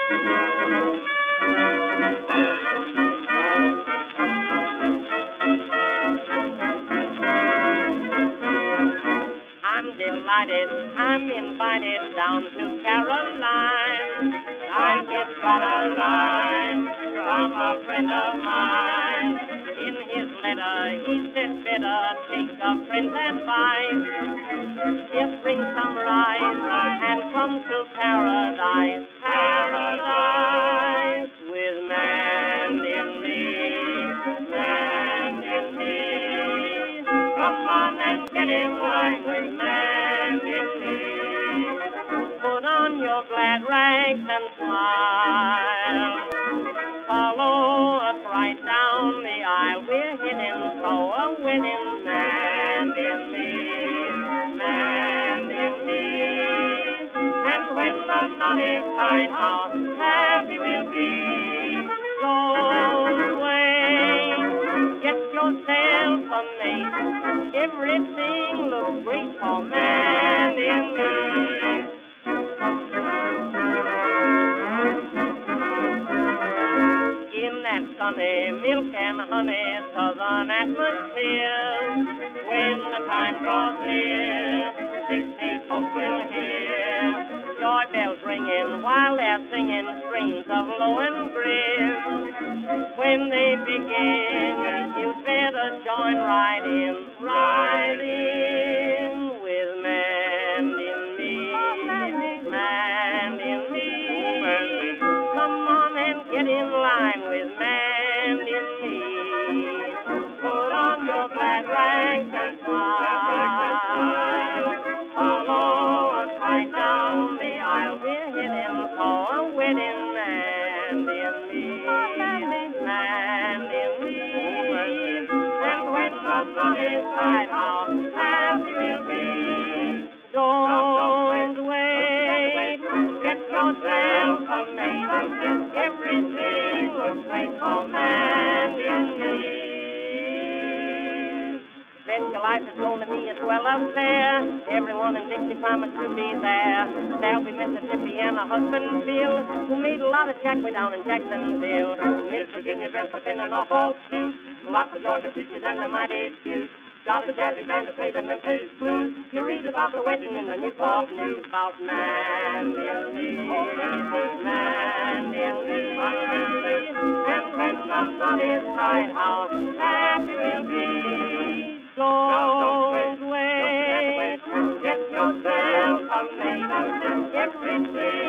I'm delighted, I'm invited down to Caroline. I just got a line from a friend of mine. In his letter he said better take a friend's advice. Just bring some rice and come to paradise. Paradise with Mandy Lee. Come on and get in line with Mandy Lee. Put on your glad rags and smile. Follow us right down the aisle. We're heading for a wedding. Mandy Lee. And when the sun is kind, how happy we'll be. Don't wait, get yourself a mate. Everything looks great for Mandy and me. In that sunny milk and honey southern atmosphere, when the time draws near, 6 folks will hear joy bells ringing while they're singing strings of low and grim. When they begin, you'd better join right in with Mandy and me. Mandy and me. Come on and get in line with Mandy and me. Put on your glad rags and smile. Follow us right down the aisle. We're heading for a wedding. Mandy and me. Mandy and me. And when the sun is high, how happy we'll be. Don't wait, get yourself a mate. Everything looks great for Mandy and me. Bet your life is going to be a swell affair. Everyone in Dixie promised to be there. There'll be Mississippi and a husband, Bill, who made a lot of jack way down in Jacksonville. Miss Virginia dressed up in an awful suit. Lots of Georgia peaches and the mighty cute. Got the jazzy band to play the Memphis blues. You read about the wedding in the Newport News about Mandy and me. Mandy and me. And when the sun is high, how happy we'll be. Don't wait, get yourself a mate. Everything